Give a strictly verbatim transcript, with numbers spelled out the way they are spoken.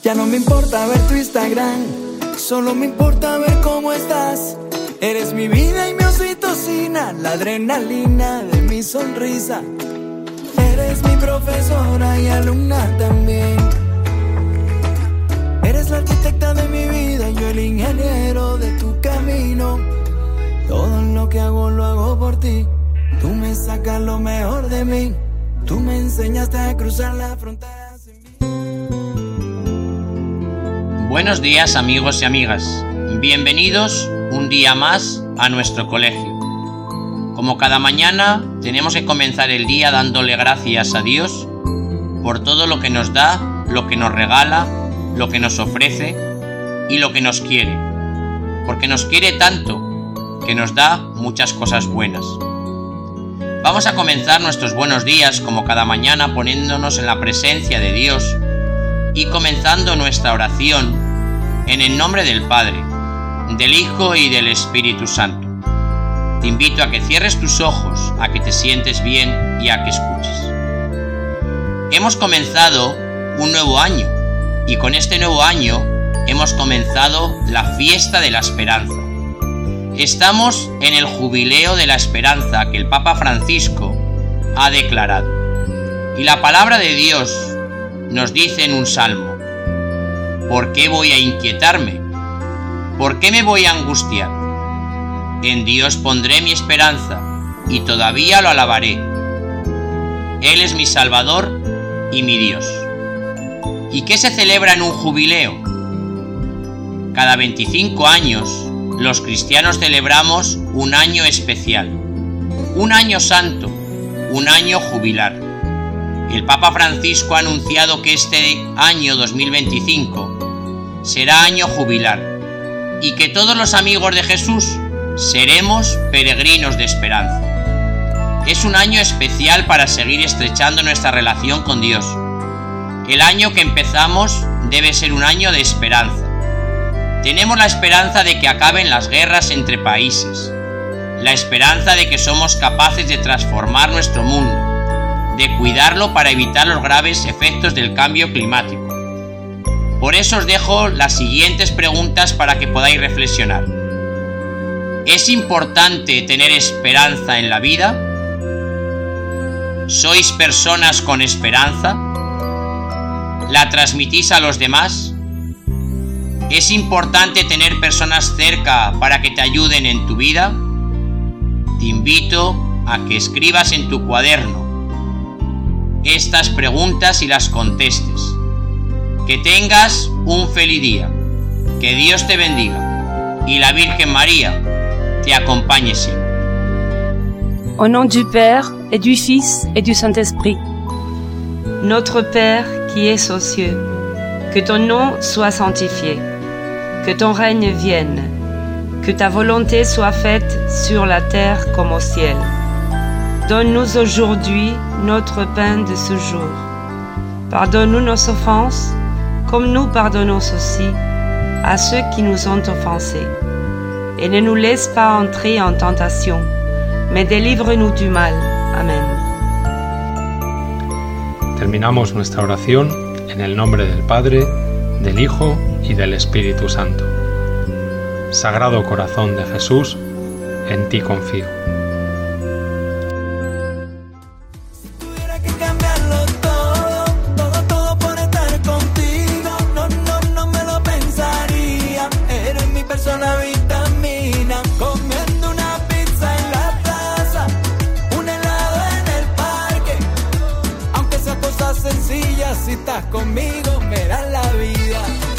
Ya no me importa ver tu Instagram, solo me importa ver cómo estás. Eres mi vida y mi oxitocina, la adrenalina de mi sonrisa. Eres mi profesora y alumna también. Eres la arquitecta de mi vida y yo el ingeniero de tu camino. Todo lo que hago lo hago por ti. Tú me sacas lo mejor de mí. Tú me enseñaste a cruzar la frontera. Buenos días, amigos y amigas. Bienvenidos un día más a nuestro colegio. Como cada mañana, tenemos que comenzar el día dándole gracias a Dios por todo lo que nos da, lo que nos regala, lo que nos ofrece y lo que nos quiere. Porque nos quiere tanto que nos da muchas cosas buenas. Vamos a comenzar nuestros buenos días como cada mañana poniéndonos en la presencia de Dios y comenzando nuestra oración en el nombre del Padre, del Hijo y del Espíritu Santo. Te invito a que cierres tus ojos, a que te sientes bien y a que escuches. Hemos comenzado un nuevo año y con este nuevo año hemos comenzado la fiesta de la esperanza. Estamos en el jubileo de la esperanza que el Papa Francisco ha declarado. Y la palabra de Dios nos dice en un salmo: ¿por qué voy a inquietarme? ¿Por qué me voy a angustiar? En Dios pondré mi esperanza y todavía lo alabaré. Él es mi Salvador y mi Dios. ¿Y qué se celebra en un jubileo? Cada veinticinco años los cristianos celebramos un año especial, un año santo, un año jubilar. El Papa Francisco ha anunciado que este año dos mil veinticinco será año jubilar y que todos los amigos de Jesús seremos peregrinos de esperanza. Es un año especial para seguir estrechando nuestra relación con Dios. El año que empezamos debe ser un año de esperanza. Tenemos la esperanza de que acaben las guerras entre países, la esperanza de que somos capaces de transformar nuestro mundo, de cuidarlo para evitar los graves efectos del cambio climático. Por eso os dejo las siguientes preguntas para que podáis reflexionar. ¿Es importante tener esperanza en la vida? ¿Sois personas con esperanza? ¿La transmitís a los demás? ¿Es importante tener personas cerca para que te ayuden en tu vida? Te invito a que escribas en tu cuaderno estas preguntas y las contestes. Que tengas un feliz día. Que Dios te bendiga y la Virgen María te acompañe siempre. Au nom du Père et du Fils et du Saint-Esprit. Notre Père qui es aux cieux, que ton nom soit sanctifié, que ton règne vienne, que ta volonté soit faite sur la terre comme au ciel. Donne-nous aujourd'hui notre pain de ce jour. Pardonne-nous nos offenses, comme nous pardonnons aussi à ceux qui nous ont offensés. Et ne nous laisse pas entrer en tentation, mais délivre-nous du mal. Amén. Terminamos nuestra oración en el nombre del Padre, del Hijo y del Espíritu Santo. Sagrado Corazón de Jesús, en ti confío. Persona vitamina, comiendo una pizza en la plaza, un helado en el parque. Aunque sea cosas sencillas, si estás conmigo me das la vida.